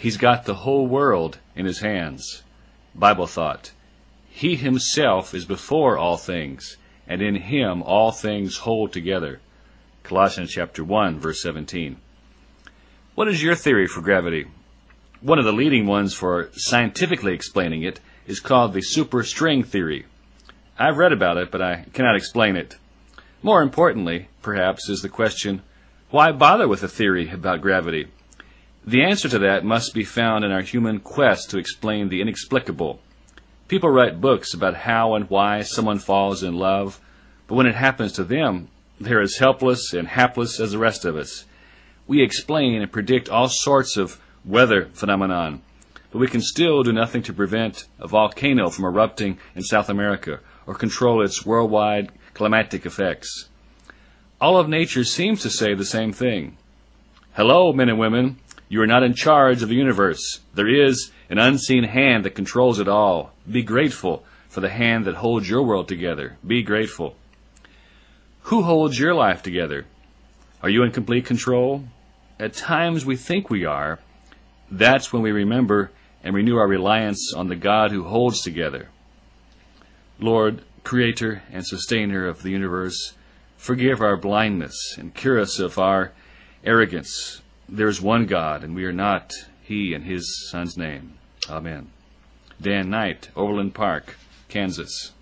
He's got the whole world in his hands. Bible thought. He himself is before all things, and in him all things hold together. Colossians chapter 1, verse 17. What is your theory for gravity? One of the leading ones for scientifically explaining it is called the superstring theory. I've read about it, but I cannot explain it. More importantly, perhaps, is the question, why bother with a theory about gravity? The answer to that must be found in our human quest to explain the inexplicable. People write books about how and why someone falls in love, but when it happens to them, they're as helpless and hapless as the rest of us. We explain and predict all sorts of weather phenomenon, but we can still do nothing to prevent a volcano from erupting in South America or control its worldwide climatic effects. All of nature seems to say the same thing. Hello, men and women. You are not in charge of the universe. There is an unseen hand that controls it all. Be grateful for the hand that holds your world together. Be grateful. Who holds your life together? Are you in complete control? At times we think we are. That's when we remember and renew our reliance on the God who holds together. Lord, Creator and Sustainer of the universe, forgive our blindness and cure us of our arrogance. There is one God, and we are not. He in His Son's name. Amen. Dan Knight, Overland Park, Kansas.